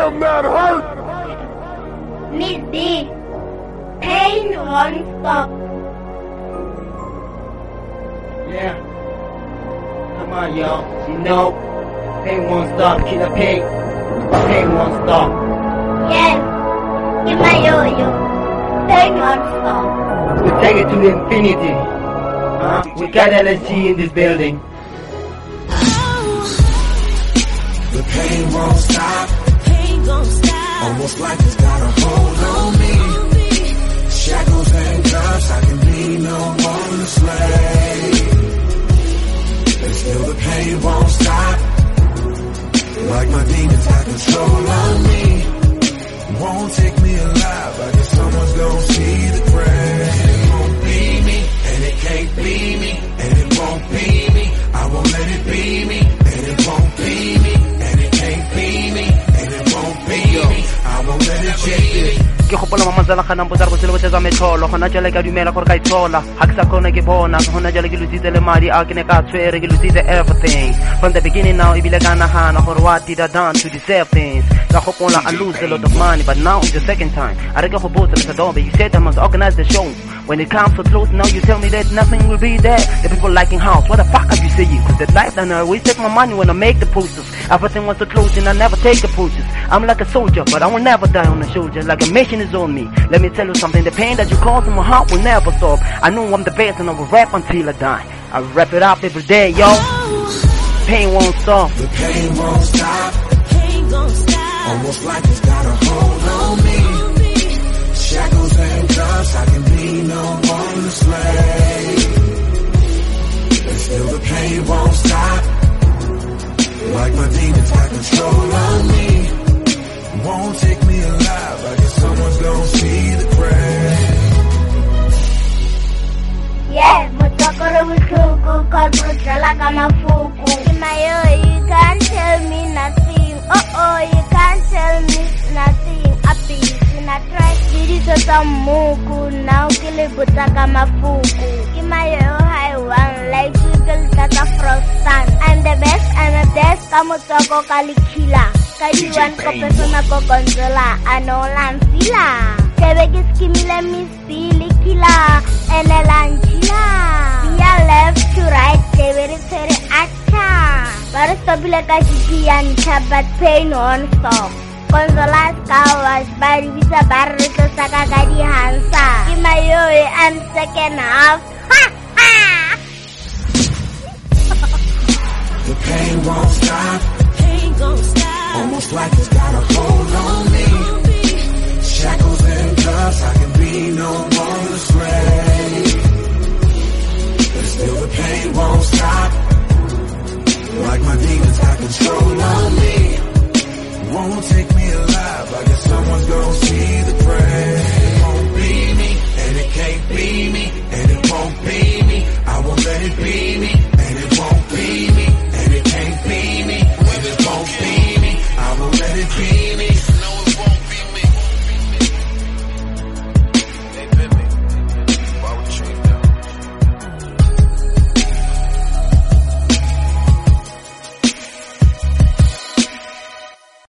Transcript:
I'm not hurt. Miss B, pain won't stop. Yeah. Come on, y'all. You know, pain won't stop. Killer pain. Pain won't stop. Yes, give my yo-yo. Pain won't stop. We take it to infinity. We got LSG in this building. The pain won't stop. Pain gon' stop. Almost like it's got a hold on me. Shackles and cuffs, I can be no more than a slave. And still the pain won't stop. Like my demons got control on me. Won't take me alive. I guess someone's gonna see the grave. It won't be me, and it can't be me, and it won't be me. I won't let it be me, and it won't be me, and it can't be me, and it won't be me. I won't let it be me. Ke gopola mamantsana ga nang botsara go se le botsetsa metsholo gona jale ka dumela gore ka itshola ga ke sa kgona ke bona gona jale ke lositse le madi a ke ne ka tshwere ke lositse everything from the beginning. Now ebile ka nagana gore what did I done to deserve things. Ka gopola I lose a lot of money, but now it's the second time. I re ke go botsa Mr. Dobe, you said I must organize the show. When it comes so close, now you tell me that nothing will be there. The people liking house, what the fuck are you saying? Cause that life and I always take my money when I make the posters. Everything was so close and I never take the posters. I'm like a soldier, but I will never die on the shoulder. Like a mission is on me. Let me tell you something, the pain that you cause in my heart will never stop. I know I'm the best and I will rap until I die. I rap it up every day, yo. Pain won't stop. The pain won't stop. Pain gon' stop. Almost like it's got a hold on me. Shackles and cuffs, I can be no more than a slave. And still the pain won't stop. Like my demons got control on me. Won't take me alive. I guess someone's gonna see the grave. Yeah, mutakore buhlungu kodwa kama fuku. Mayo, you can't tell me nothing. Oh, you can't tell me nothing. Api, na try diriso tsa muku now ke le botsa kama fuku. Mayo, I want like people that are frostan. I'm the best, I'm the best. Kamutoko kalikila. Kadiwan ko persona ko controla. Ano lang sila. Tebeke skimile miss pili kila. Elelanchila. Via left to right. Tebere tere acha. Baru stabile kashikian but pain won't stop. Consola kawas bari bisa baru to saka gadi hansa. Kimayo I'm second half. The pain won't stop. Pain gon' stop. Almost like it's got a hold on me. Shackles and cuffs, I can be no more than a slave. But still the pain won't stop. Like my demons got control on me. Won't take me alive. I guess someone's gonna see the grave. It won't be me, and it can't be me, and it won't be me. I won't let it be me.